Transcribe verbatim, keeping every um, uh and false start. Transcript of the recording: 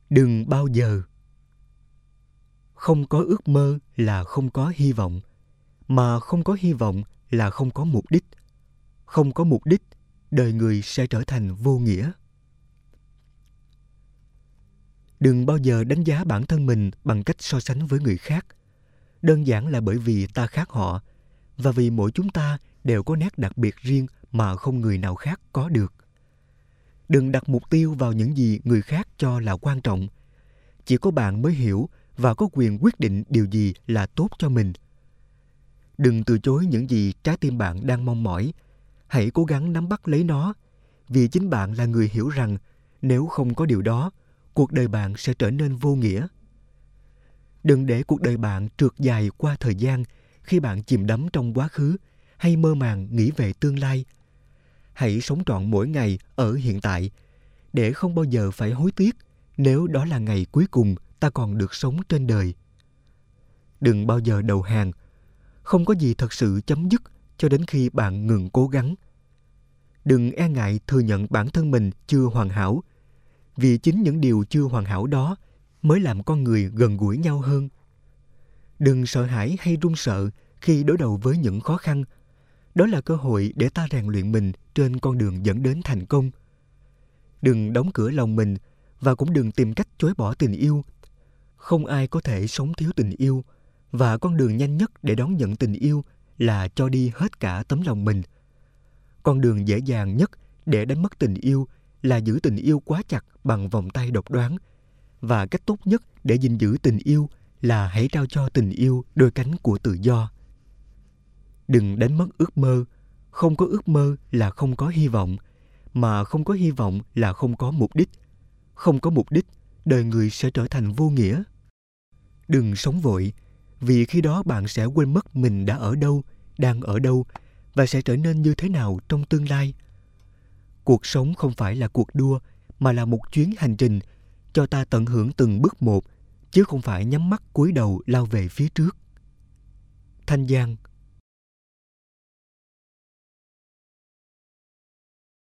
Đừng bao giờ. Không có ước mơ là không có hy vọng, mà không có hy vọng là không có mục đích. Không có mục đích, đời người sẽ trở thành vô nghĩa. Đừng bao giờ đánh giá bản thân mình bằng cách so sánh với người khác. Đơn giản là bởi vì ta khác họ, và vì mỗi chúng ta đều có nét đặc biệt riêng mà không người nào khác có được. Đừng đặt mục tiêu vào những gì người khác cho là quan trọng. Chỉ có bạn mới hiểu và có quyền quyết định điều gì là tốt cho mình. Đừng từ chối những gì trái tim bạn đang mong mỏi. Hãy cố gắng nắm bắt lấy nó, vì chính bạn là người hiểu rằng nếu không có điều đó, cuộc đời bạn sẽ trở nên vô nghĩa. Đừng để cuộc đời bạn trượt dài qua thời gian khi bạn chìm đắm trong quá khứ hay mơ màng nghĩ về tương lai. Hãy sống trọn mỗi ngày ở hiện tại, để không bao giờ phải hối tiếc nếu đó là ngày cuối cùng ta còn được sống trên đời. Đừng bao giờ đầu hàng. Không có gì thật sự chấm dứt cho đến khi bạn ngừng cố gắng. Đừng e ngại thừa nhận bản thân mình chưa hoàn hảo, vì chính những điều chưa hoàn hảo đó mới làm con người gần gũi nhau hơn. Đừng sợ hãi hay run sợ khi đối đầu với những khó khăn. Đó là cơ hội để ta rèn luyện mình trên con đường dẫn đến thành công. Đừng đóng cửa lòng mình và cũng đừng tìm cách chối bỏ tình yêu. Không ai có thể sống thiếu tình yêu, và con đường nhanh nhất để đón nhận tình yêu là cho đi hết cả tấm lòng mình. Con đường dễ dàng nhất để đánh mất tình yêu là giữ tình yêu quá chặt bằng vòng tay độc đoán. Và cách tốt nhất để gìn giữ tình yêu là hãy trao cho tình yêu đôi cánh của tự do. Đừng đánh mất ước mơ. Không có ước mơ là không có hy vọng, mà không có hy vọng là không có mục đích. Không có mục đích, đời người sẽ trở thành vô nghĩa. Đừng sống vội, vì khi đó bạn sẽ quên mất mình đã ở đâu, đang ở đâu và sẽ trở nên như thế nào trong tương lai. Cuộc sống không phải là cuộc đua, mà là một chuyến hành trình cho ta tận hưởng từng bước một, chứ không phải nhắm mắt cúi đầu lao về phía trước. Thanh Giang,